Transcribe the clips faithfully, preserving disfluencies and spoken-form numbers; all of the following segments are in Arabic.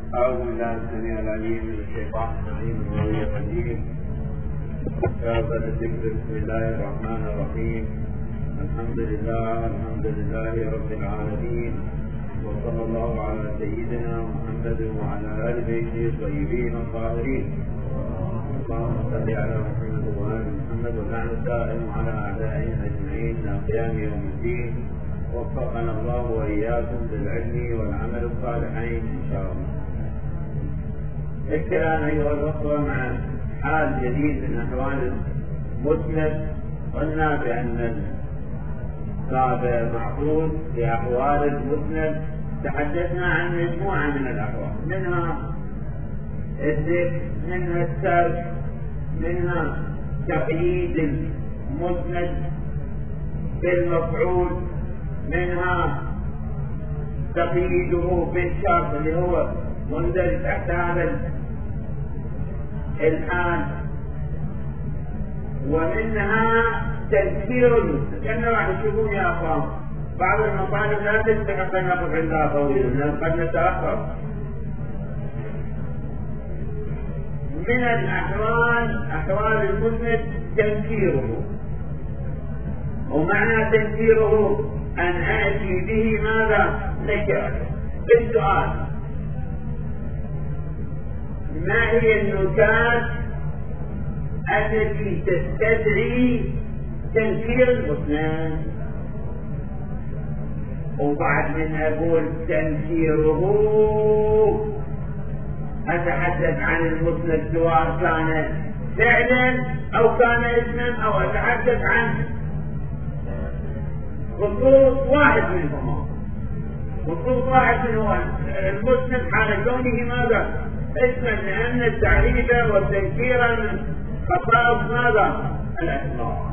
أعوذ بالله السميع العليم من الشيطان الرجيم وهو الرجيم. كافة الذكر. بسم الله الرحمن الرحيم. الحمد لله الحمد لله رب العالمين، وصلى الله على سيدنا محمد وعلى آل بيته الطيبين الطاهرين. اللهم صل على محمد وآل محمد ولعن الدائم على أعدائهم أجمعين إلى قيام يوم الدين. وفقنا الله وإياكم بالعلم والعمل الصالحين إن شاء الله. الكلام أيها الأخوة مع حال جديد من أحوال المسند. قلنا بأن الباب معقود في أحوال المسند. تحدثنا عن مجموعة من الأحوال، منها الذكر، منها السرد، منها تقييد المسند بالمفعول، منها تقييده بالشرط اللي هو مندرج تحت هذا الحال، ومنها تذكير المسند. كأنه راح تشوفون يا أخوان بعض المطالب لا تستحق أن نقف عندها طويلا لأن قد نتأخر. من الأحوال أحوال المسند تذكيره، ومعنى تذكيره أن آتي به ماذا؟ نكرة بالسؤال: ما هي النكات التي تستدعي تنكير المسند؟ وبعد من أقول تنكيره أتحدث عن المسند سواء كان فعلا أو كان اسما، أو أتحدث عن خصوص واحد منهما. خصوص واحد منهما المسند حال كونه ماذا؟ اسما، لأن التعريف والتنكير من خصائص ماذا؟ الأسماء.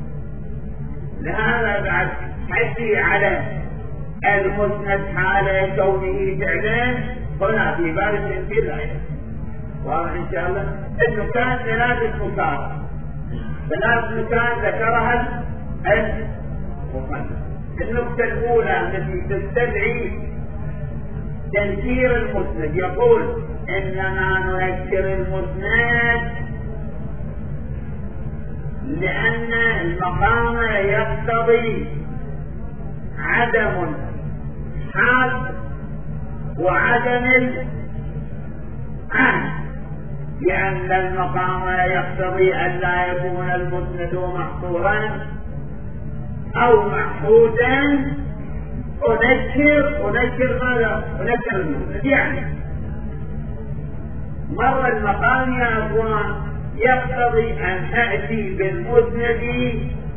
لهذا بعد حكي على المسند حال كونه فعلا هنا في باب التنكير الآية. واضح إن شاء الله. إنه كان ثلاثة نكات، ثلاث نكات ذكرها المصنف. النقطة الأولى التي تستدعي تنكير المسند، يقول: إنما ننكر المسند لأن المقام يقتضي عدم الحال وعدم العهد، لأن المقام يقتضي أن لا يكون المسند محصورا أو معهودا. أنكر أنكر ماذا؟ أنكر المسند، يعني مر المقام يا أخوان يقتضي أن أأتي بالمسند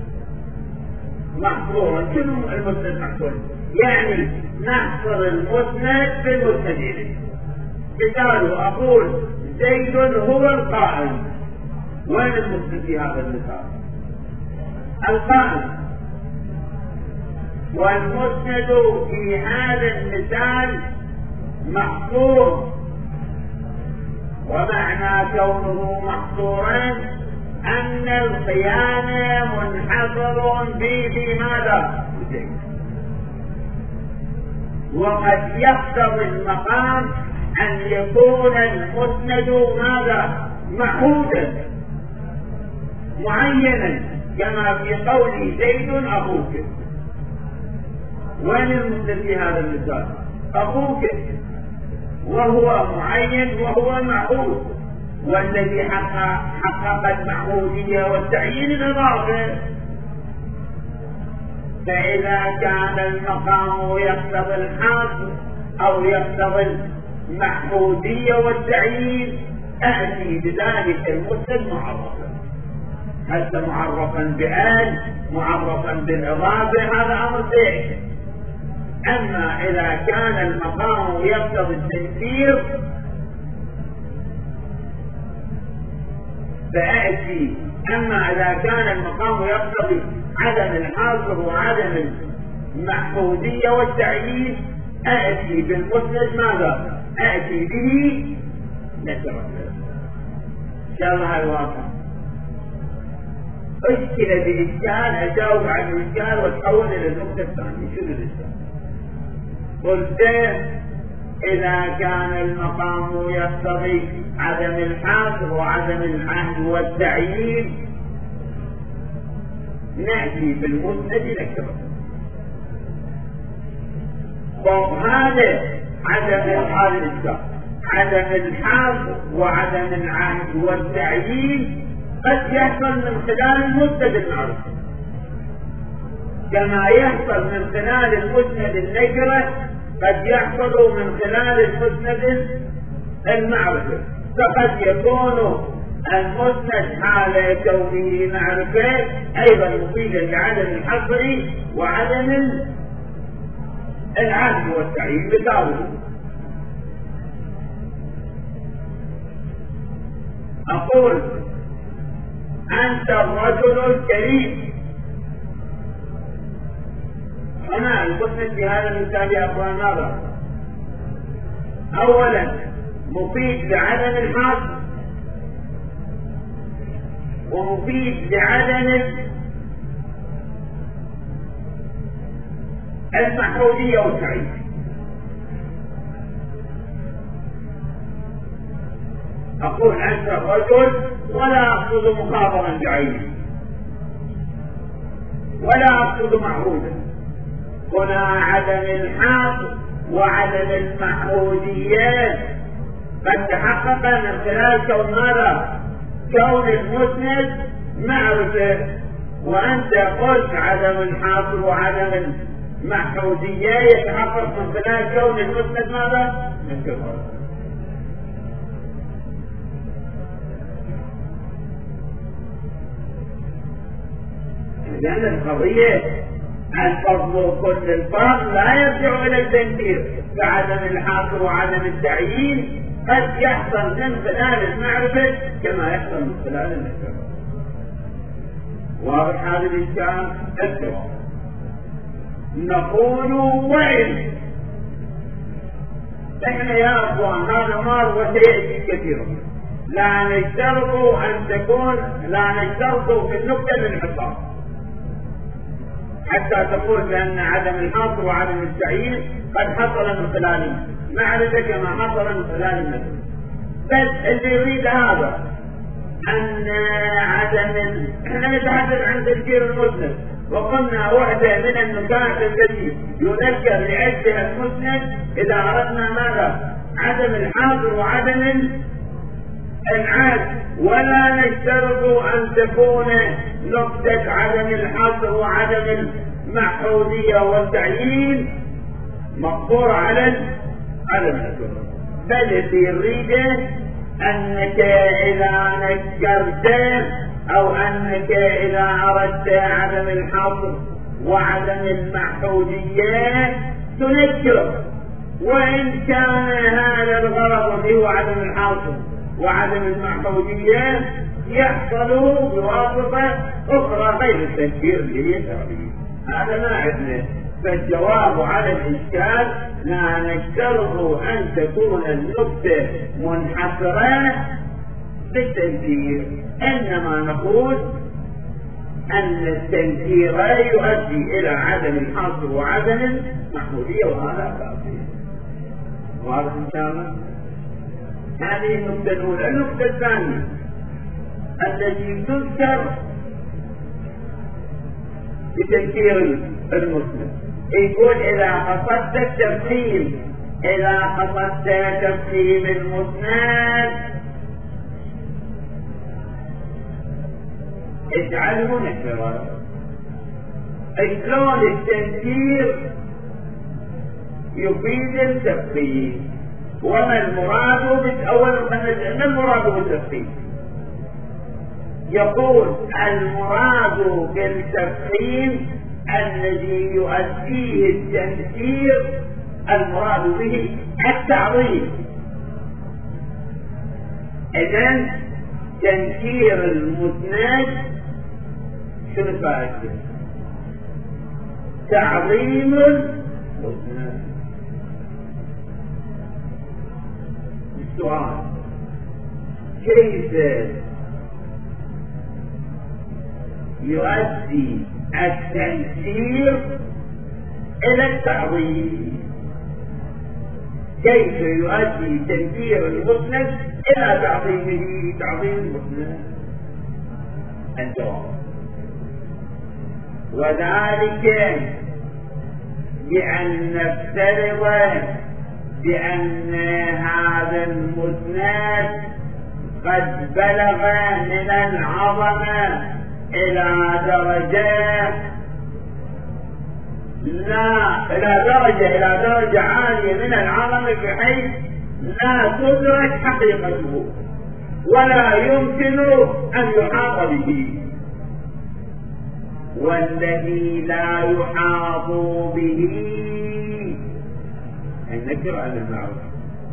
محصورا. شنو المسند محصورا؟ يعني نحصر المسند بالمسند. مثال: أقول زيد هو القائم. وين المسند في هذا المثال؟ القائم. والمسند في هذا المثال محصور، ومعنى كونه محصورا أن القيام منحصر به في ماذا؟ وقد يقتضي المقام أن يكون المسند ماذا؟ معهودا معينا، كما في قول زيد أخوك. وين المسند في هذا المثال؟ أخوك، وهو معين وهو معهود، والذي حقق, حقق المعهودية والتعيين الإضافة. فإذا كان المقام يقتضي الحاصل أو يقتضي المعهودية والتعيين أأتي بذلك المسند معرفا، هل معرفا بآل، معرفا بالإضافة، هذا أمر ثاني. أما إذا كان المقام يقتضي التنكير فأأتي، أما إذا كان المقام يقتضي عدم الحاصر وعدم المحفوظية والتعيين أأتي بالمسند ماذا؟ أأتي به نكرة. إن شاء الله الواقع أشكل بإشكال أجاوب عن الإشكال وأتحول إلى النقطة الثانية. شنو الإشكال؟ قلت إذا كان المقام يقتضي عدم الحصر وعدم العهد والتعيين نأتي بالمسند نكره. وهذا عدم الحصر عدم الحصر وعدم العهد والتعيين قد يحصل من خلال المسند المعروف، كما يحصل من خلال المسند النكرة قد يحصل من خلال المسند المعرفة. فقد يكون المسند حال كونه معرفة أيضا مفيدا لعدم الحصر وعدم العهد والتعيين بتاوله. أقول أنت الرجل الكريم. هنا المسند في هذا المثال يا أخوان نظر، أولا مفيد لعدم الحصر ومفيد لعدم المحدودية والتعيين. أقول أنت الرجل ولا أقصد مخاطرا بعينه ولا أقصد معروضا. هنا عدم الحصر وعدم المحدوديات قد تحقق من خلال كون ماذا؟ كون المسند معرفة. وأنت قلت عدم الحصر وعدم المحدودية يتحقق من خلال كون المسند ماذا؟ نكرة. لأن القضية الفضل كل الفضل لا يرجع إلى التنكير، فعدم الحصر وعدم التعيين قد يحصل من خلال المعرفة كما يحصل من خلال النكرة. واضح هذا الإشكال؟ الجواب نقول وإن احنا يا اخوان هذا مال وسيأتي كثيرا، لا نشترط ان تكون لا نشترط في النكتة للعقاب حتى تقول بأن عدم الحصر وعدم التعيين قد حصل من خلال معرفة كما حصل من خلال النكرة. بس اللي يريد هذا أن عدم احنا نتحدث عن تذكير المسند، وقلنا واحدة من النكات التي يذكر لعدها المسند إذا أردنا ماذا؟ عدم الحاضر وعدم العاد، ولا نشترط أن تكون نقطة عدم الحاضر وعدم المحدودية والتعيين مقصورة على على النكرة، بل في يريد أنك إذا نكرت أو أنك إذا أردت عدم الحصر وعدم المحدودية تنكر، وإن كان هذا الغرض هو عدم الحصر وعدم المحدودية يحصل بواسطة أخرى غير التنكير اللي هي التعبير. هذا ما عندنا. فالجواب على الإشكال لا نشترط أن تكون النكتة منحصرة بالتنكير، إنما نقول أن التنكير يؤدي إلى عدم الحصر وعدم المحدودية، وهذا كافي. واضح إن شاء الله؟ هذه النكتة الأولى. النكتة الثانية التي تذكر بتنكير المسلم يقول إذا قصدت التفخيم إذا قصدت تفخيم المسند اجعله نكرا. شلون التنكير يفيد التفخيم؟ وما المراد بالأول؟ ما المراد بالتفخيم؟ يقول المراد بالتفخيم الذي يؤديه التنكير المراد به التعظيم. إذن تنكير المسند شنو فائدته؟ تعظيم المسند. السؤال كيف يؤدي التنكير إلى التعظيم؟ كيف يؤدي تنكير المسند إلى تعظيمه تعظيم المسند؟ الجواب وذلك بأن نفترض بأن هذا المسند قد بلغ من العظمة إلى درجة لا إلى درجة إلى درجة عالية من العظمة بحيث لا تدرك حقيقته ولا يمكن أن يحاط به، والذي لا يحاط به النكر على المعروف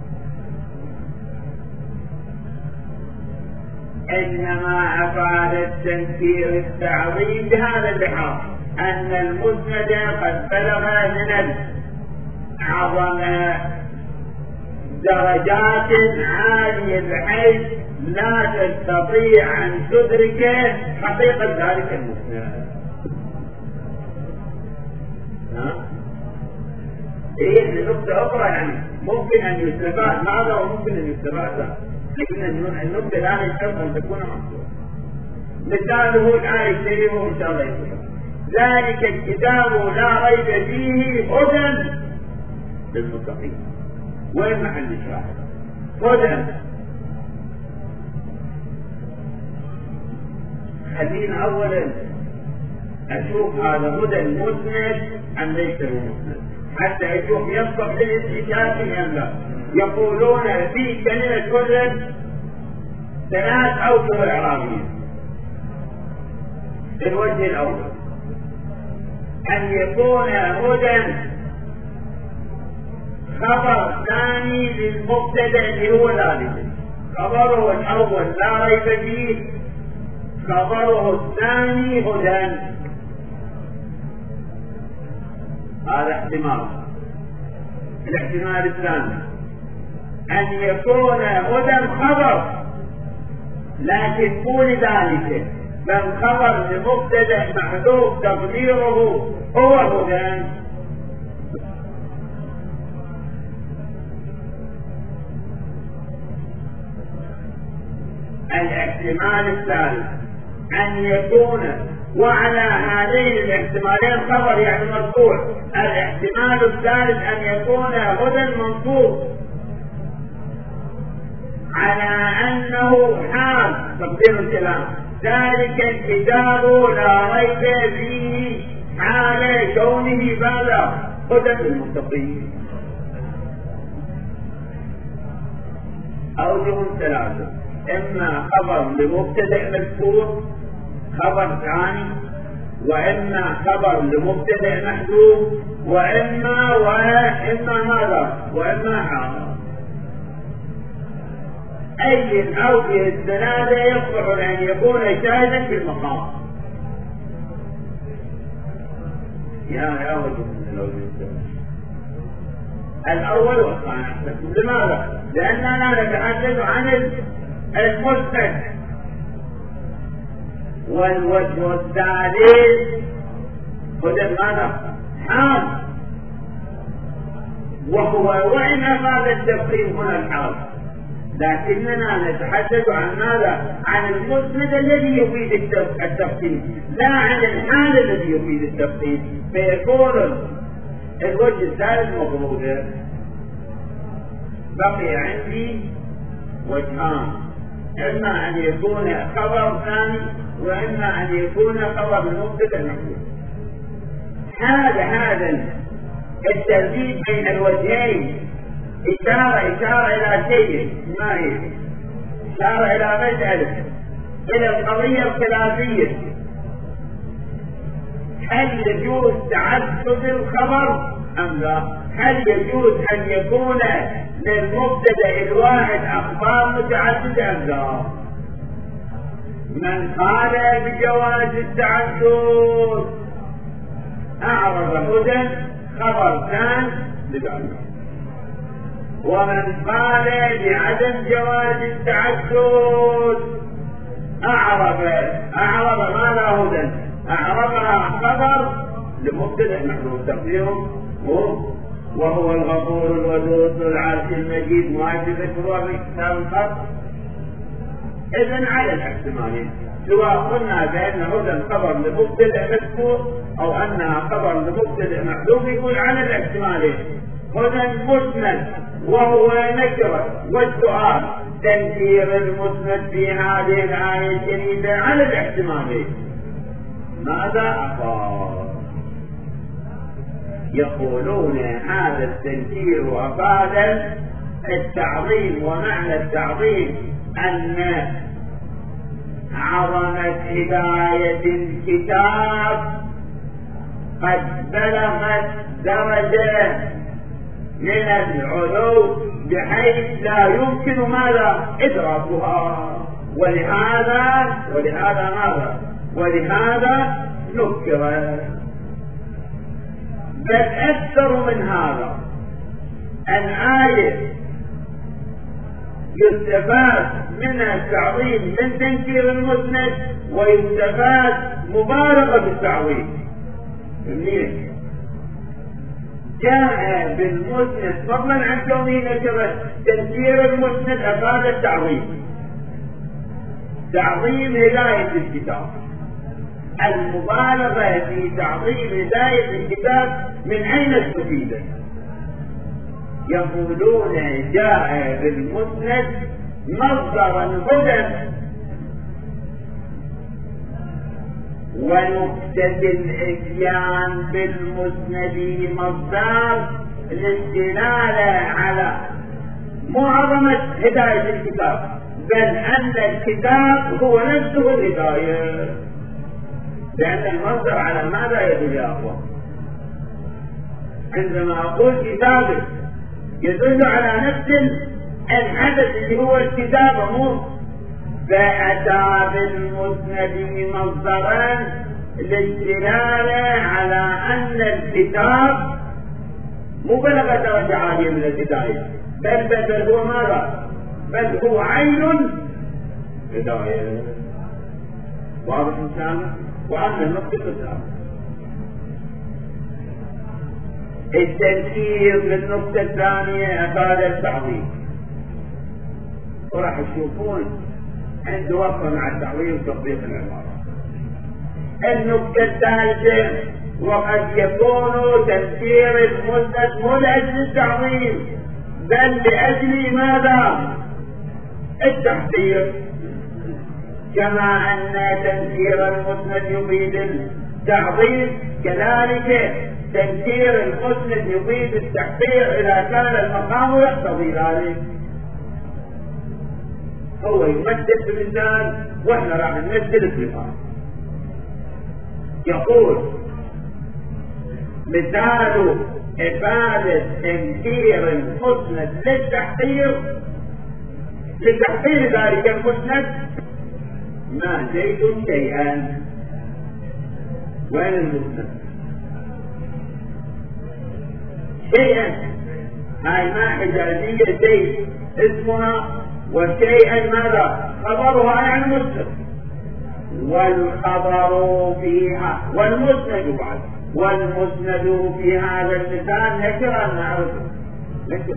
إنما أفاد التنكير التعظيم بهذا اللحاظ أن المسند قد بلغ من العظمة درجات عالية بحيث لا تستطيع أن تدرك حقيقة ذلك المسند. إيه نقطة أخرى يعني ممكن أن يستفاد هذا وممكن أن يستفاد هذا، لكن النقطة الآن يشترط أن تكون مقصودة. مثاله الآية الكريمة إن شاء الله يكون ذلك الكتاب لا ريب فيه هدى للمتقين. وين محل الشاهد؟ هدى. خلينا أولا أشوف هذا هدى المسند أم ليس المسند حتى يشوف يصلح للاستشهاد أم لا. يقولون في كلمة هدى ثلاث أوجه إعرابية. الوجه الأول أن يكون هدى خبر ثاني للمبتدأ اللي هو ذلك، خبره الأول لا ريب فيه، خبره الثاني هدى. هذا احتمال. الاحتمال الثاني أن يكون هدى خبر لكن مو لذلك بل خبر لمبتدأ محذوف تقديره هو هدى. الاحتمال الثالث أن يكون وعلى هذين الاحتمالين خبر يعني مرفوع. الاحتمال الثالث أن يكون هدى منصوب على أنه حال تقدير الكلام ذلك الكتاب لا ريب فيه حال كونه بالغ هدى للمتقين. أوجه ثلاثة: إما خبر لمبتدأ مذكور خبر ثاني، وإما خبر لمبتدأ محذوف، وإما وإما ماذا؟ وإما حال. أي الأوجه الثلاثة يصلح أن يكون شاهدا في المقام. يا يا وجه من الأوجه الثلاثة الأول والثاني. لماذا؟ لأننا نتحدث عن المسند، والوجه الثالث هدى ماذا؟ حال، وهو وإن هذا التفصيل هنا الحال، لكننا نتحدث عن ماذا؟ عن المسند الذي يفيد التفصيل لا عن الحال الذي يفيد التفصيل، فيكون الوجه الثالث مفروضا. بقي عندي وجهان: إما أن يكون خبر ثاني، وإما أن يكون خبر المبتدأ محذوف. هذا هذا الترتيب بين الوجهين إشارة إشارة إلى شيء ما هي؟ إشارة إلى مسألة، إلى القضية الخلافية: هل يجوز تعدد الخبر أم لا؟ هل يجوز أن يكون للمبتدأ الواحد أخبار متعددة أم لا؟ من قال بجواز التعدد أعرض هدى خبر ثاني لذلك، ومن قال بعدم جواز التعدد أعرض أعرض ما لا هدى، أعرضها خبر لمبتدأ محذوف تقديره وهو الغفور الودود ذو العرش المجيد ما ذكره في كتاب الخط. إذن على الاحتمالين، سواء قلنا بأن هدى خبر لمبتدأ مذكور أو أنها خبر لمبتدأ محذوف، يقول على الاحتمالين. هدى مسند وهو نكرة، والسؤال تنكير المسند في هذه الآية الجديدة على الاحتمالين. ماذا أفاد؟ يقولون هذا التنكير أفاد التعظيم، ومعنى التعظيم أن عظمة هداية الكتاب قد بلغت درجة من العلو بحيث لا يمكن ماذا إدراكها، ولهذا ولهذا ماذا ولهذا نكر. بل أكثر من هذا، الآية يستفاد منها التعظيم من تنكير المسند، ويستفاد مبالغة بالتعظيم. منين؟ جاء بالمسند فضلا عن كونه نكرة، تنكير المسند أفاد التعظيم، تعظيم هداية الكتاب. المبالغة في تعظيم هداية الكتاب من أين استفيدت؟ يقولون جاء بالمسند مصدرا هدى ونكتة الإتيان بالمسند مصدر للدلالة على معظمة هداية الكتاب، بل أن الكتاب هو نفسه الهداية، لأن المصدر على ماذا يدل يا أخوة؟ عندما أقول كتابه يدل على نفس الحدث اللي هو الكتابة، مو فأتى بالمسند مصدرا للدلالة على أن الكتاب مو بلغ درجة عالية من الهداية، بل بل هو ماذا؟ بل هو عين هداية. واضح إنسان؟ وأما النقطة الثانية التنكير للنقطة الثانية أفاد التعظيم، وراح تشوفون عنده وقفة مع التعظيم وتطبيق العبارة. النقطة الثالثة وقد يكون تنكير المسند مو لأجل التعظيم بل لأجل ماذا؟ التحذير، كما أن تنكير المسند يفيد التعظيم كذلك تنكير المسند يفيد التحذير إذا كان المقام يقتضي ذلك. هو يمثل بالمثال واحنا راح نمثل الصفات. يقول مثال إفادة تنكير المسند للتحذير لتحذير ذلك المسند ما زيد شيئا. وين المسند؟ شيئا هاي ما حجازية زيد اسمها، وشيئا ماذا؟ خبرها عن مسند، والخبر فيها والمسند بعد، والمسند في هذا المثال نكرا نعرفه نكرا.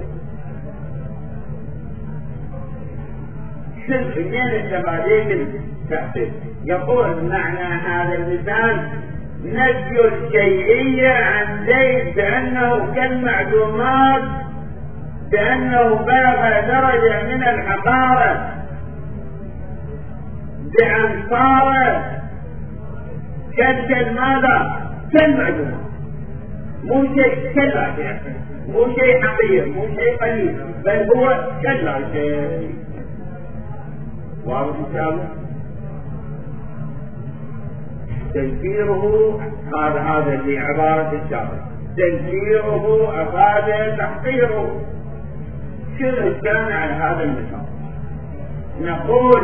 شوف من التفاصيل التحقيق. يقول معنى هذا المثال نفي الشيئية عن زيد بأنه كالمعلومات، بأنه بلغ درجة من الحقارة بأن صار كالجل ماذا؟ كالمعلومات، مو شيء كلا شيء، مو شيء حقير، مو شيء قليل، بل هو كلا شيء. واضح إن تنكيره هذا هذا اللي عبارة الشارع، تنكيره أفاد تحقيره. شنو كان على هذا المثال؟ نقول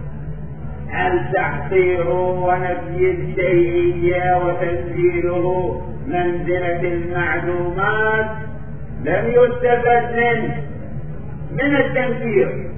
التحقير ونفي الشيئية وتنزيله منزلة المعلومات لم يستفد منه من التنكير،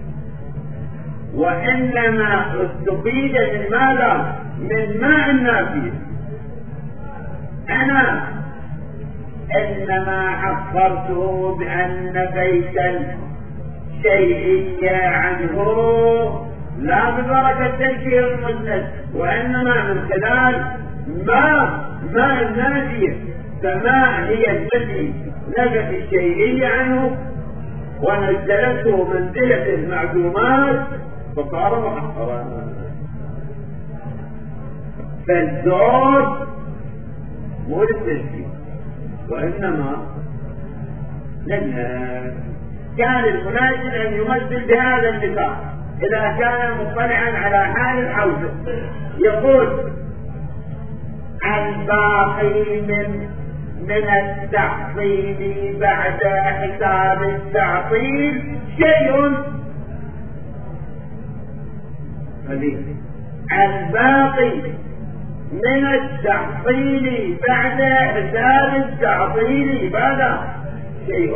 وإنما استفيد من ماذا؟ من ماء النافذ. أنا إنما عبرته بأن بيت الشيئية عنه لا ببركة تنكير المسند، وإنما من خلال ما ما النافية، فما هي التي نفت الشيئية عنه ونزلته منزلة المعدومات فصار محقرا. فالزوج مو للتنكير، وإنما لأن كان المناسب أن يمثل بهذا النظام إذا كان مطلعا على حال العودة. يقول الباقي من من التعطيل بعد حساب التعطيل شيء قليل. الباقي من التعطيل بعد حساب التعطيل ماذا؟ شيء.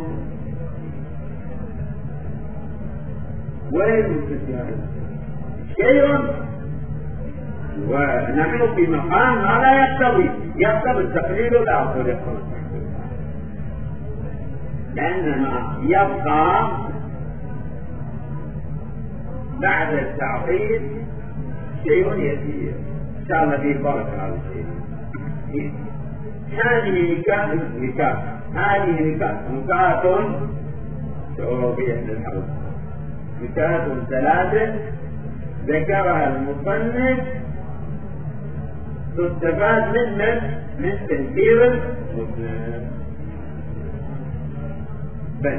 وين المستثنى؟ شيء. ونحن في مقام هذا يقتضي يقتضي التقليل لا أقول يقتضي التقليل، لأنما يبقى بعد التعطيل شيء يسير إن شاء الله فيه بركة. هذا الشيء هذه نكاح نكاح هذه نكاح نكاح شعوبية للحرب، نكاح ثلاثة ذكرها المصنف تستفاد منه من تنكير المسند. بل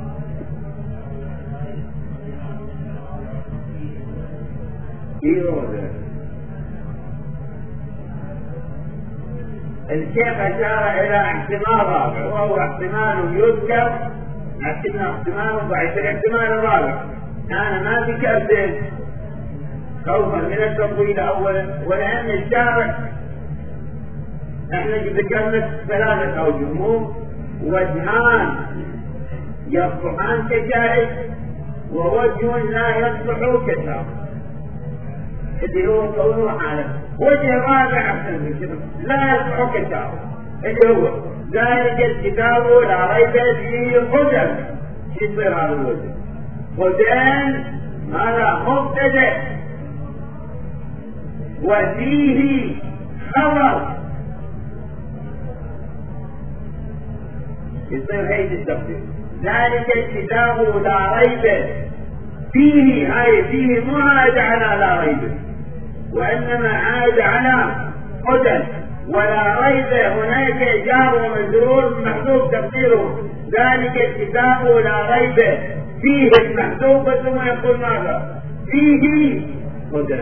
الشيخ أشار إلى احتمال رابع، وهو احتمال يذكر لكن احتمال ضعيف. الاحتمال الرابع أنا ما ذكرت خوفا من التطويل أولا، ولأن الشارع نحن ذكرنا ثلاثة أوجه، مو وجهان يصلحان كشاهد ووجه لا يصلح كشاهد، اللي هو كونه حاله. وجه رابع أحسن من كده لا يصلح كشاهد، اللي هو ذلك الكتاب لا ريب فيه هدى. شو يصير هذا الوجه؟ هدى هذا مبتدأ وفيه خبر، يصير هيد التقدير. ذلك الكتاب لا ريب فيه، هاي فيه مو عاد على لا ريب، وإنما عاد على هدى. ولا ريب هناك جار ومجرور محذوف تقديره ذلك الكتاب لا ريب فيه المحذوف، ثم يقول ماذا؟ فيه هدى.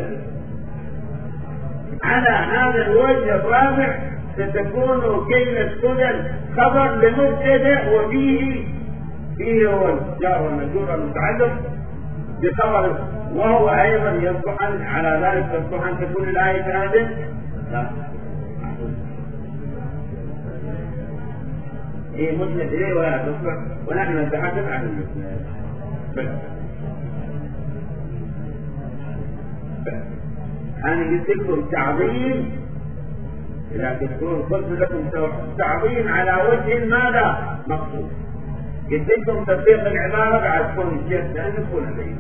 على هذا الوجه الرابع ستكون كلمة هدى خبر لمبتدأ وفيه فيه هو الجار والمجرور المتعلق بخبر، وهو أيضا يصلح على ذلك تصلح أن تكون الآية هذه لا إيه مسند إليه ولا تصلح، ونحن نتحدث عن المسند بس. أنا قلت لكم تعظيم، إذا تكون قلت لكم تعظيم على وجه ماذا مقصود، قلت لكم تطبيق العبارة بعد تكون الشيخ لأن يكون عليه.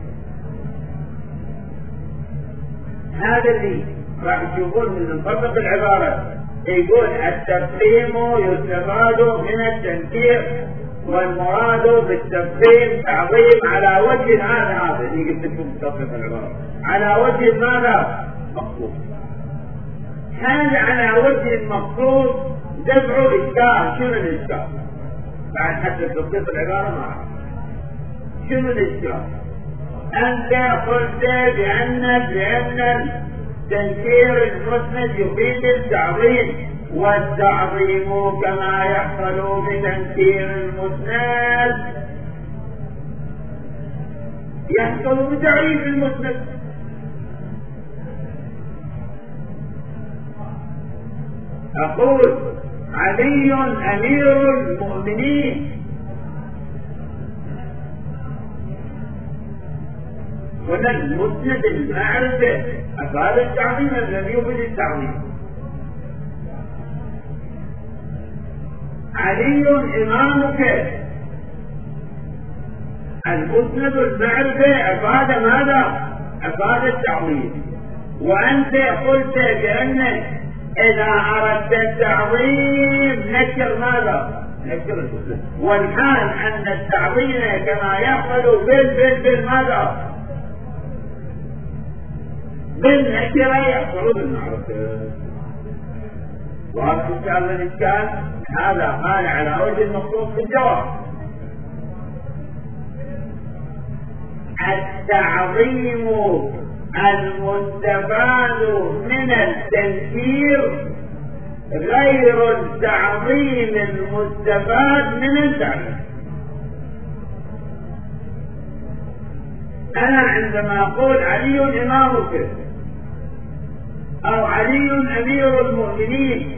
هذا اللي راح تشوفون من نطبق العبارة يقول التفخيم يستفاد من التنكير، والمراد بالتفخيم تعظيم على وجه هذا هذا اللي قلت لكم تطبيق العبارة على وجه ماذا مقصود. هذا على وجه المقصود دفع إشكال. شنو الإشكال؟ بعد حتى تطبيق العبارة معه شنو الإشكال؟ أنت قلت بأن بأن تنكير المسند يفيد التعظيم، والتعظيم كما يحصل بتنكير المسند يحصل بتعريف المسند. أقول علي أمير المؤمنين، ولا المسند المعرفة أفعال التعظيم الذي يفيد التعظيم. علي إمامك. المسند المعرفة أفاد ماذا؟ أفاد التعظيم. وأنت قلت بأن إذا أردت التعظيم نكر ماذا؟ نكر المسند. والحال أن التعظيم كما يقول بال بال بال ماذا؟ بالنكرة يحصل بالمعرفة. وهذا إن شاء الله الإشكال هذا قال على وجه المقصود في الجواب. التعظيم المستفاد من التنكير غير التعظيم المستفاد من التعريف. أنا عندما أقول علي إمامك أو علي أمير المؤمنين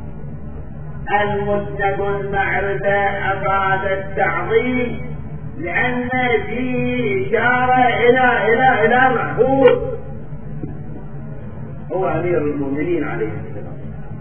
المسند المعرفة أفاد التعظيم لأن فيه إشارة إلى إلى إلى محبوب هو أمير المؤمنين عليه السلام.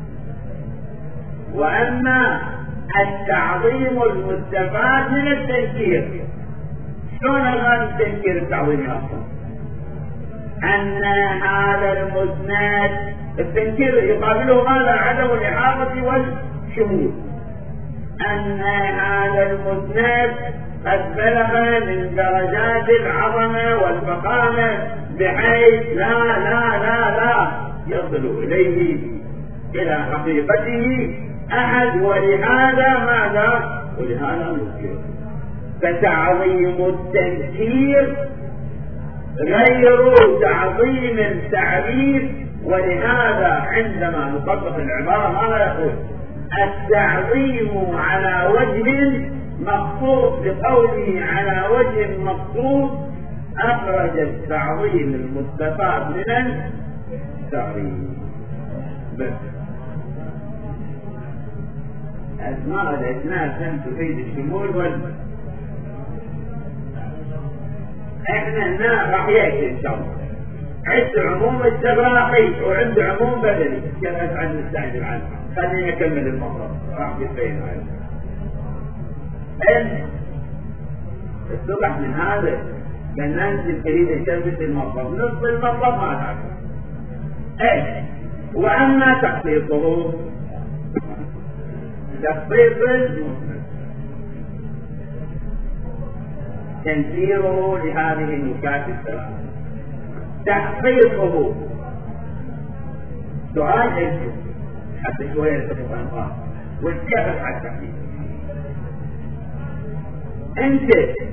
وأما التعظيم المستفاد من التنكير، شلون هذا التنكير التعظيم أصلا؟ أن هذا المسند التنكير يقابله ماذا؟ عدم الإحاطة والشمول. أن هذا المسند قد بلغ من درجات العظمة والفخامة بحيث لا لا لا لا يصل إليه إلى حقيقته أحد، ولهذا ماذا؟ ولهذا نذكر. فتعظيم التنكير غير تعظيم التعريف. ولهذا عندما نطبق العبارة ماذا يقول؟ التعظيم على وجه مقصود، بقوله على وجه مقصود أخرج التعظيم المستفاد من التعريف. بس أسماء الأجناس تفيد الشمول والبس. احنا هنا راح يأتي ان شاء الله عند عموم التبراقي وعند عموم بدني كما عن نستعجل عنه. خلينا نكمل المطلب راح يبين عنه. ان الصبح من هذا كان ننزل تريد نثبت المطلب، نصف المطلب ما تعرف. ايه واما تخصيصه تخصيص المسند تنكيره لهذه النكات الثلاث. تحقيقه سؤال انت حتى شويه يتفق عن بعض والسياق على التحقيق. انت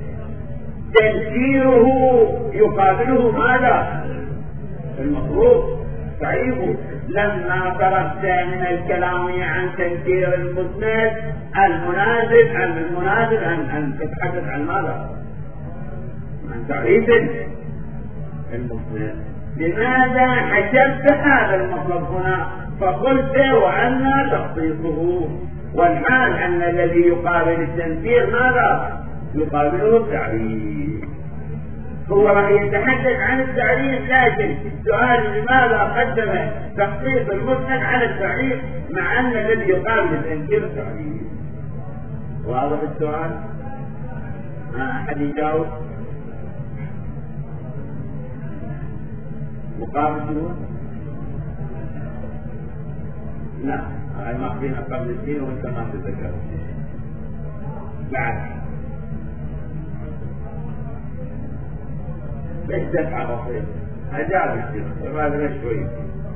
تنكيره يقابله ماذا؟ المطلوب تعريفه. لما فرغت من الكلام عن تنكير المسند المناسب عن المناسب ان تتحدث عن ماذا؟ عن تعريف المسند. لماذا حسبت هذا المطلب هنا فقلت وأن تخصيصه، والحال أن الذي يقابل التنكير ماذا؟ يقابله التعريف. هو راح يتحدث عن التعريف، لكن السؤال لماذا قدم تخصيص المسند على التعريف مع أن الذي يقابل التنكير التعريف؟ واضح السؤال؟ ما أحد يجاوب؟ مقابل شنو؟ لا هاي ماخذينها قبل الدين وانت ما تتذكر بعد. ليش دفعة بسيطة؟ أجاب الشيخ هذا شوي.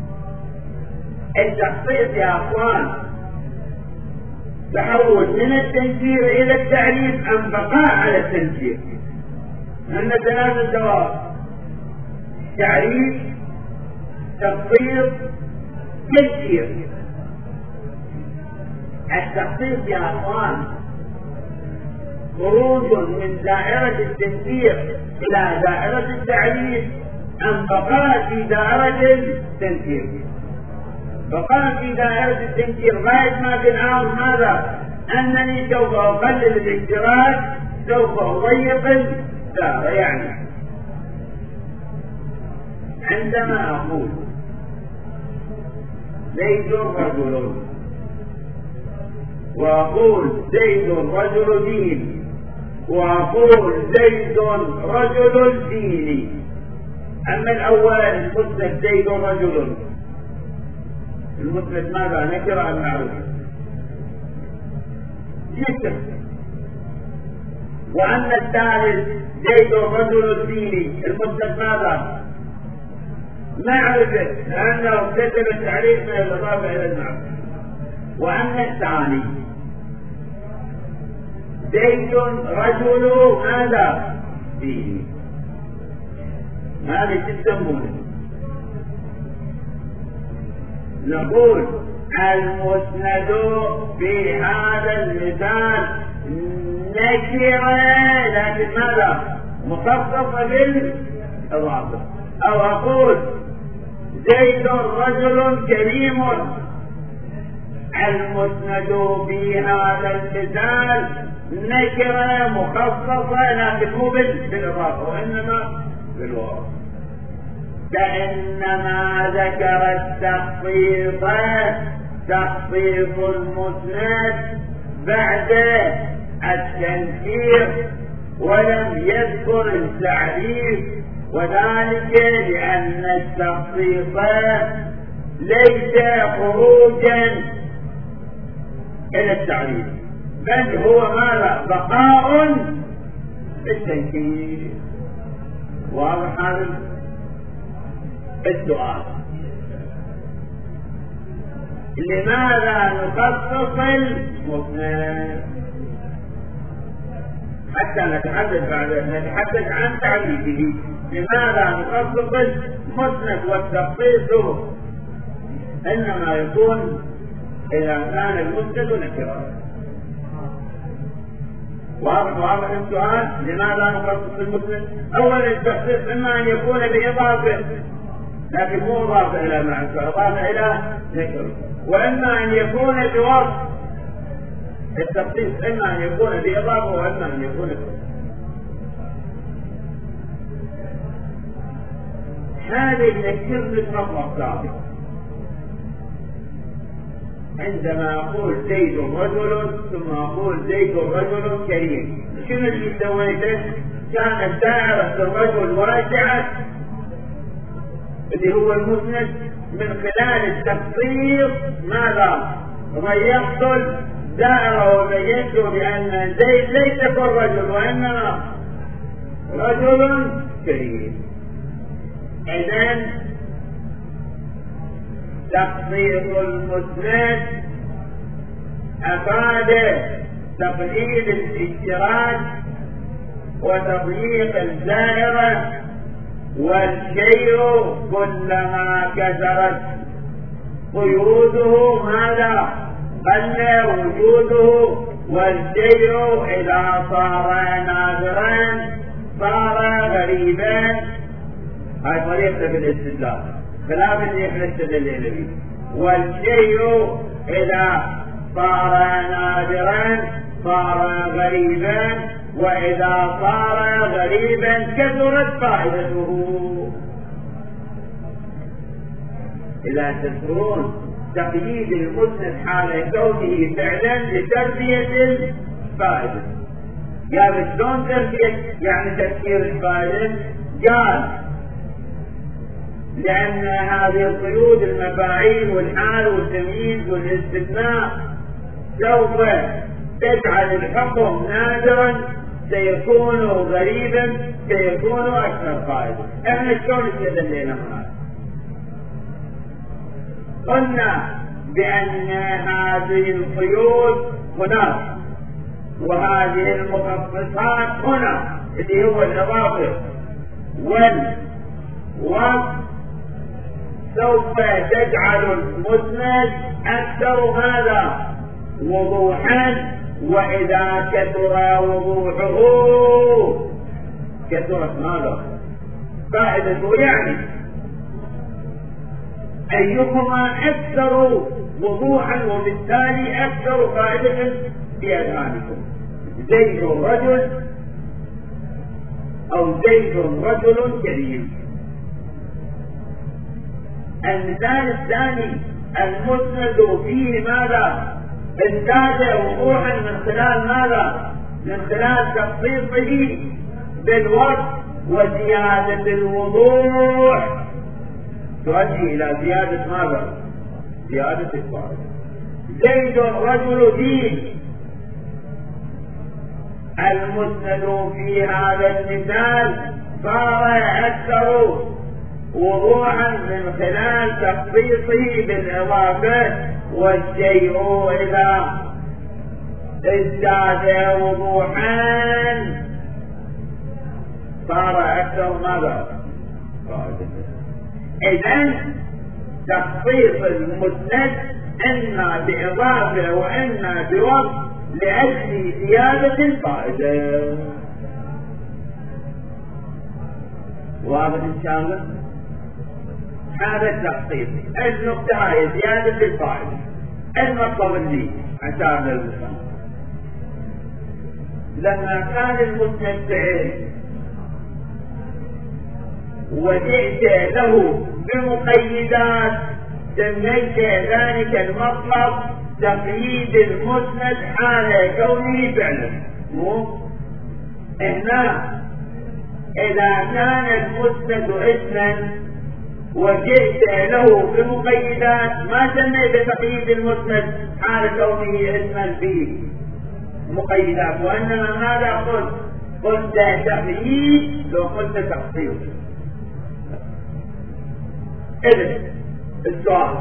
التخصيص يا أخوان تحول من التنكير إلى التعريف أم بقاء على التنكير؟ لأن ثلاثة جواب: تعريف، تخصيص، تنكير. التخصيص يا أخوان خروج من دائرة التنكير إلى دائرة التعريف أم بقاء في دائرة التنكير؟ بقاء في دائرة التنكير غاية ما في الأمر ماذا؟ أنني سوف أقلل الاشتراك، سوف أضيق الدائرة. يعني عندما أقول زيد رجل وأقول زيد رجل دين، وأقول زيد رجل ديني. أما الأول المسند زيد رجل، المسند ماذا؟ نكرة أم معرفة؟ نكرة. وأما الثالث زيد رجل ديني، المسند ماذا؟ معرفة، لأنه ابتدأ التعريف من الإضافة إلى المعرفة. وأما الثاني زيد رجل ماذا؟ ديني. هذه تسمونه. نقول المسند في هذا المثال نكرة، لكن ماذا؟ مخصصة بالإضافة. أو أقول زيد رجل كريم، المسند في هذا المثال نكرة مخصصة لكن مو بالإضافة وإنما بالواو. كأنما ذكر التخصيص تخصيص المسند بعد التنكير ولم يذكر التعريف، وذلك لأن التخصيص ليس خروجا إلى التعريف، بل هو ماذا؟ بقاء بالتنكير. واضح هذا السؤال؟ لماذا نخصص المسند؟ حتى نتحدث بعد نتحدث عن تعريفه. لماذا نخصص المسند؟ والتخصيص إنما يكون إذا كان المسند نكرة. واضح واضح السؤال؟ لماذا نخصص المسند؟ أولا التخصيص إما أن يكون بإضافة لكن مو إضافة إلى معرفة، إضافة إلى ذكر، وإما أن يكون بوصف. التخصيص إما أن يكون بإضافة وإما أن يكون بوصف. هذه نكرة مطلق ثابت. عندما أقول زيد رجل ثم أقول زيد رجل كريم، شنو اللي سويته؟ كانت دائرة الرجل واسعة اللي هو المسند، من خلال التخصيص ماذا؟ ضيقت دائرة وبينت بأن زيد ليس كالرجل وإنما رجل كريم. إذن تخصيص المسند أفاد تقليل الاشتراك وتضييق الدائرة، والشيء كلما كثرت قيوده ماذا؟ قل وجوده، والشيء إذا صار نادرا صار غريبا. هاي طريقة في الاستدلال خلاف اللي احنا استدلينا به. والشيء إذا صار نادرا صار غريبا، وإذا صار غريبا كثرت فائدته. إذا تذكرون تقييد المسند حال كونه فعلا لتربية الفائدة، قال شلون تربية؟ يعني تفكير الفائدة. قال لأن هذه القيود المفاعيل والحال والتمييز والاستثناء سوف تجعل الحكم نادرا، سيكون غريبا، سيكون أكثر فائدة. احنا شلون استدلينا هذا؟ قلنا بأن هذه القيود هناك وهذه المخصصات هنا اللي هو الإضافة والوصف سوف تجعل المسند أكثر ماذا؟ وضوحا. وإذا كثر وضوحه كثرت ماذا؟ فائدته. يعني أيهما أكثر وضوحا وبالتالي أكثر فائدة في أذهانكم؟ زيد رجل أو زيد رجل كريم. المثال الثاني المسند فيه ماذا؟ ازداد وضوحا من خلال ماذا؟ من خلال تخصيصه بالوصف وزيادة الوضوح تؤدي إلى زيادة ماذا؟ زيادة الفائدة. زيد رجل دين، المسند في هذا المثال صار أكثر وضوحا من خلال تخصيصه بالإضافة، والشيء إذا ازداد وضوحا صار أكثر ماذا؟ إذن تخصيص المسند إما بإضافة وإما بوصف لأجل زيادة الفائدة. واضح إن شاء الله؟ هذا التخصيص. النقطة هي زيادة الفائدة. المطلب اللي عشان المسند لما كان المسند فعل وجئت له بمقيدات سميت ذلك المطلب تقييد المسند حال كونه فعلا. هنا إذا كان المسند اسما وجئت له بمقيدات ما سميت تقييد المسند حال كونه اسما فيه مقيدات، وإنما ماذا قلت؟ قلت تقييد لو قلت تخصيص. إذن السؤال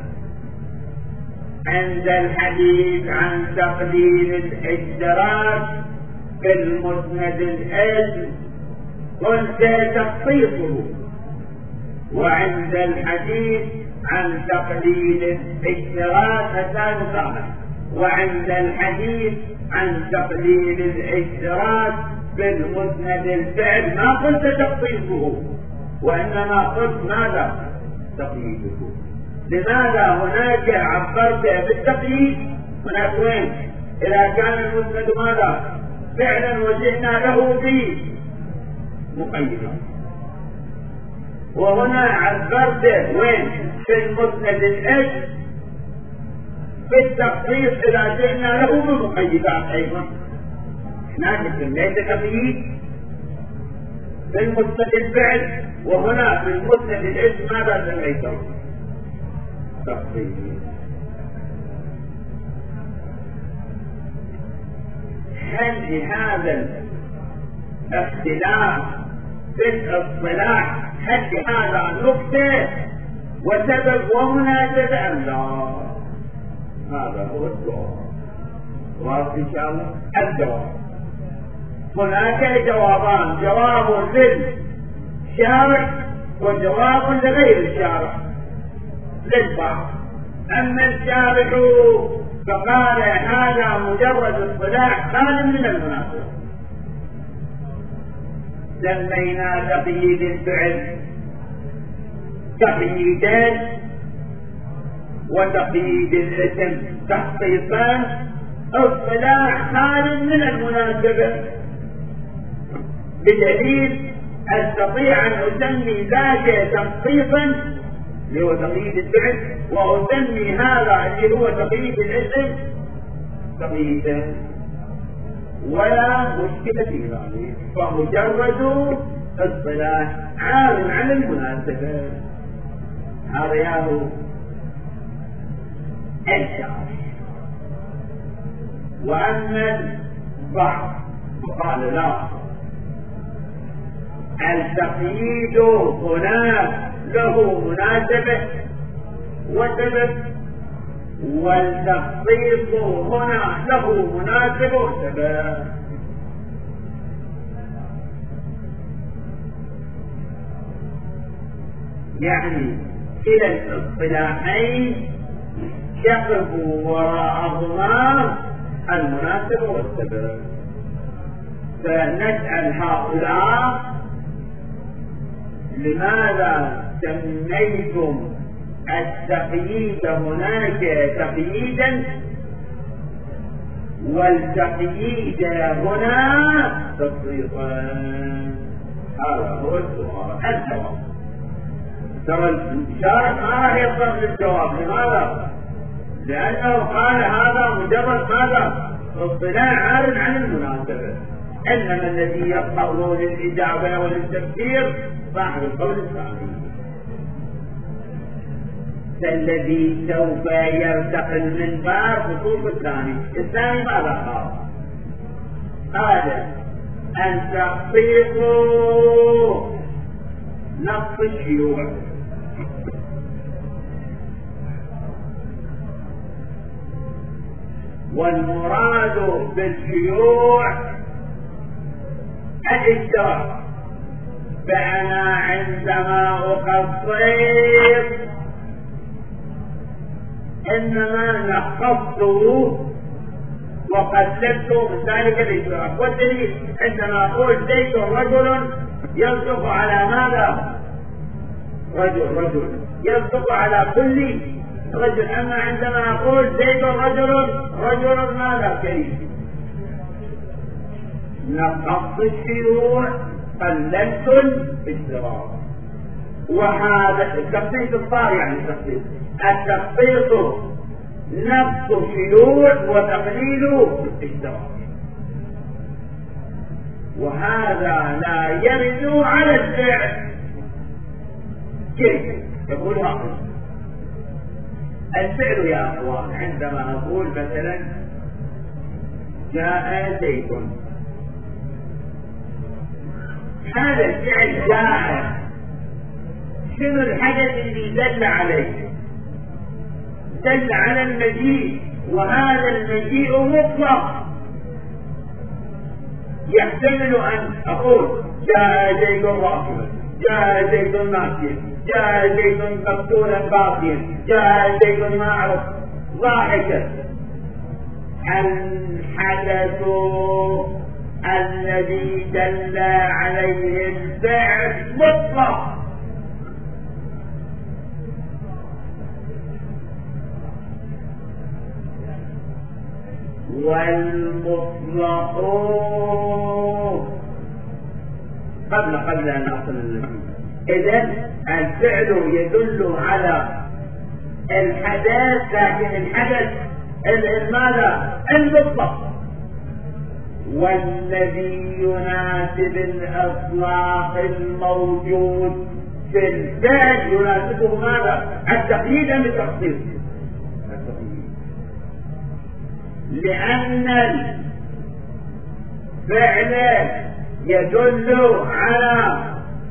عند الحديث عن تقليل الاشتراك في المسند الاسم قلت تخصيصه، وعند الحديث عن تقليل الاشتراك الثاني صحيح، وعند الحديث عن تقليل الاشتراك في المسند الفعل ما قلت تخصيصه وإنما قلت ماذا؟ تقييده. لماذا هناك عبرت بالتقييد؟ هناك وين؟ إذا كان المسند ماذا؟ فعلا وجئنا له به مقيدا، وهنا عبرت وين؟ في المسند الاسم بالتخصيص إذا جئنا له بمقيدات أيضا. هناك سميت تقييد في المسند الفعل، وهنا في المسند الاسم ماذا سميته؟ تقييد. هل لهذا الاختلاف في الاصطلاح هل لهذا نقطة وسبب ومناسبة أم لا؟ هذا هو الجواب. واضح إن شاء الله؟ الجواب هناك جوابان، جواب للشارع وجواب لغير الشارع للبعض. أما الشارع فقال هذا مجرد اصطلاح خال من المناسبة، سمينا تقييد الفعل تقييدين وتقييد الاسم تخصيصان، اصطلاح خال من المناسبة، بدليل استطيع ان اسمي ذاك تخصيصا اللي هو تقييد الفعل، واسمي هذا اللي هو تقييد الاسم تقييدا، ولا مشكلة في ذلك، فمجرد اصطلاح عار عن المناسبة. هذا ياهو الشرع. وأما البعض فقال لا، التقييد هنا له مناسبة وسبب، والتخصيص هنا له مناسبة وسبب. يعني كلا الاصطلاحين يقف وراءهما المناسبة والسبب. فنسأل هؤلاء لماذا سميتم التقييد هناك تقييدا والتقييد هنا تخصيصا؟ هذا هو السؤال. الجواب ترى الشارع ما راح يصل للجواب. لماذا؟ لأنه قال هذا مجرد هذا اصطلاح عار عن المناسبة، إنما الذي يقتضون الإجابة والتفسير صاحب القول الثاني، فالذي سوف يرتقي المنبر خصوص الثاني. الثاني ماذا قال؟ قال أن تخصيصوا نص الشيوع، والمراد بالشيوع الاشتراك، فأنا عندما أقصر إنما نخصته وقلدته من ذلك الاشتراك. والدليل عندما أقول زيد رجل يصدق على ماذا؟ رجل رجل يصدق على كل رجل، أما عندما أقول زيد رجل رجل ماذا كريم؟ نقص الشيوع قللت الاشتراك. وهذا التخصيص الصار يعني التخصيص التخصيص نفس شيوع وتقليل اشتراك، وهذا لا يرد على الفعل. كيف يقول هذا الفعل يا اخوان؟ عندما نقول مثلا جاء زيد، هذا الفعل جاء، شنو الحدث اللي دل عليه؟ دل على المجيء، وهذا المجيء مطلق، يحتمل ان اقول جاء زيد راكبا، جاء زيد ماشيا، جاء زيد مقتولا باقيا، جاء زيد ما اعرف ضاحكا. الحدث الذي دل عليه الفعل مطلق، والمطلق قبل قبل أن أصل النتيجة. إذن الفعل يدل على الحدث، لكن الحدث ماذا؟ المطلق. والذي يناسب الإطلاق الموجود في الفعل يناسبه ماذا؟ التقييد أم التخصيص؟ لأن الفعل يدل على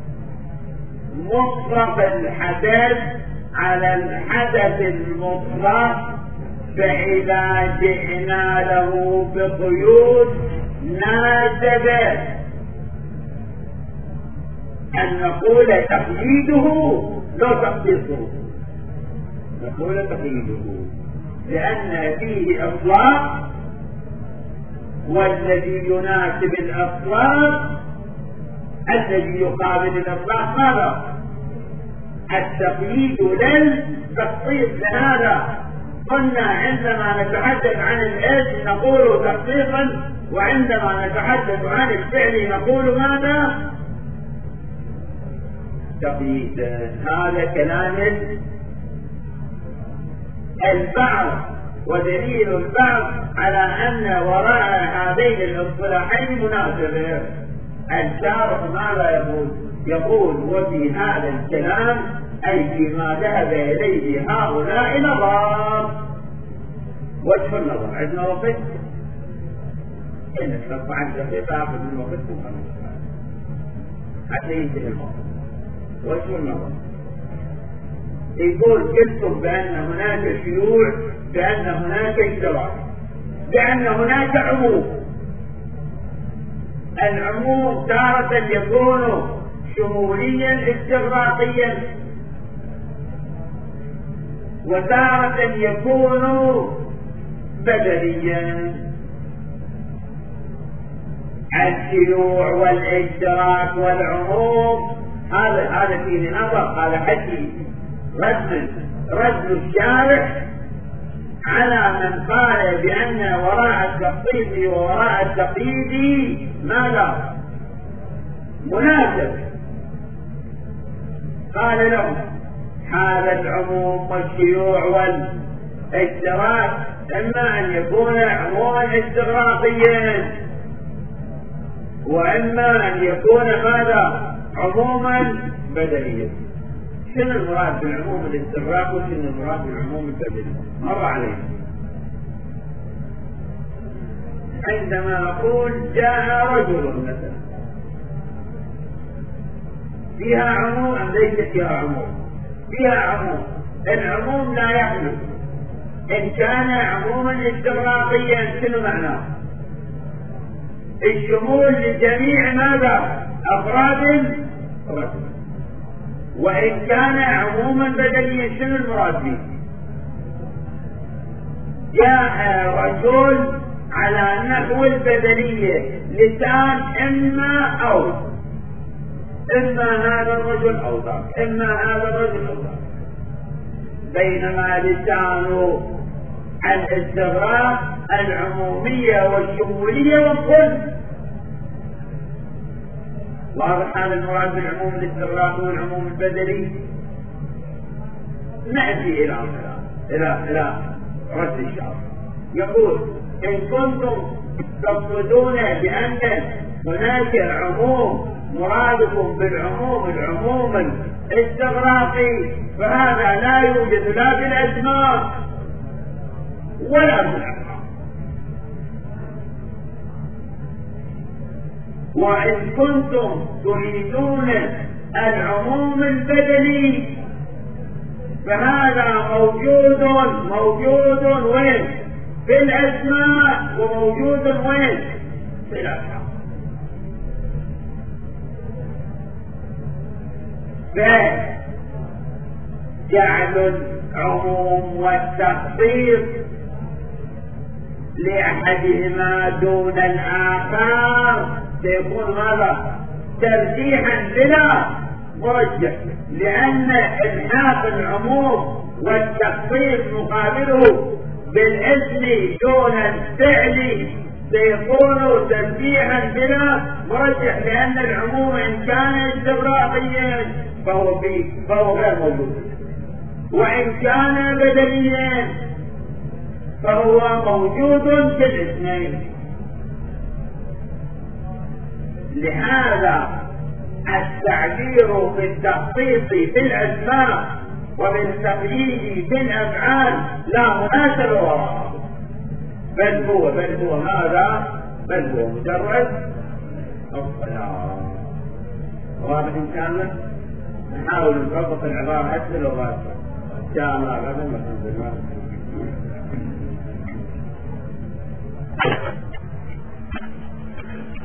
مطلق الحدث، على الحدث المطلق، فإذا جئنا له بقيود ناسب أن نقول تقييده لا تخصيصه، نقول تقييده لأن فيه إطلاق، والذي يناسب الإطلاق الذي يقابل الإطلاق ماذا؟ التقييد للتخصيص. لهذا قلنا عندما نتحدث عن الاسم نقول تخصيصا، وعندما نتحدث عن الفعل نقول ماذا؟ تقييدا. هذا كلام البعض، ودليل البعض على أن وراء هذين الاصطلاحين مناسبة. الشارح ماذا يقول؟ يقول وفي هذا الكلام أي فيما ذهب إليه هؤلاء نظر. وجه النظر عندنا وقت؟ إن الشرط عن دقيقة أخذ من وقت حتى ينتهي الموضوع. وجه النظر يقول كتب بأن هناك شيوع، بأن هناك اشتراك، بأن هناك عموم. العموم تارة يكون شموليا استغراقيا، وتارة يكون بدليا. الشيوع والاشتراك والعموم هذا هذا فيه نظر. قال حكي رد رد الشارع على من قال بأن وراء التخصيص ووراء التقييد ماذا؟ مناسب. قال لهم هذا العموم والشيوع اشتراك إما أن يكون عموما استغراقيا وإما أن يكون ماذا عموما بدليا. شنو المراد بالعموم الاستغراقي وشنو المراد بالعموم البدلي؟ مر علينا عندما نقول جاء رجل مثلا فيها عموم أم ليس فيها عموم؟ فيها عموم. العموم لا يحدث إن كان عموما استغراقيا. شنو معناه؟ الشمول لجميع ماذا؟ أفراد الرجل. وإن كان عموما بدليا شنو المراد به؟ جاء رجل على نحو البدلية لسان إما أو، إما هذا الرجل أو ذاك، إما هذا الرجل أو ذاك. بينما لسان الاستغراق العمومية والشمولية والكل. واضح هذا المراد بالعموم الاستغراقي والعموم البدلي. نأتي إلى إلى إلى رد الشرع. يقول إن كنتم تقصدون بأن هناك عموم مرادكم بالعموم العموم الاستغراقي فهذا لا يوجد لا في الأسماء ولا في الأفعال. وإن كنتم تريدون العموم البدلي فهذا موجود موجود وين؟ في الأسماء وموجود وين؟ في الأفعال. فجعل العموم والتخصيص لأحدهما دون الآخر سيكون ماذا؟ ترجيحا بلا مرجح، لأن إلحاق العموم والتخصيص مقابله بالاسم دون الفعل سيكون ترجيحا بلا مرجح، لأن العموم إن كان استغراقيا فهو فيه فهو غير موجود، وإن كان بدليا فهو موجود في الاثنين. لهذا التعبير بالتخصيص في الأسماء وبالتقييد في الأفعال لا مناسبة وراءه، بل هو بل هو ماذا؟ بل هو مجرد الصلاة. واضح إن شاء الله؟ نحاول نضبط العبارة حتى لو غير إن شاء الله غدا.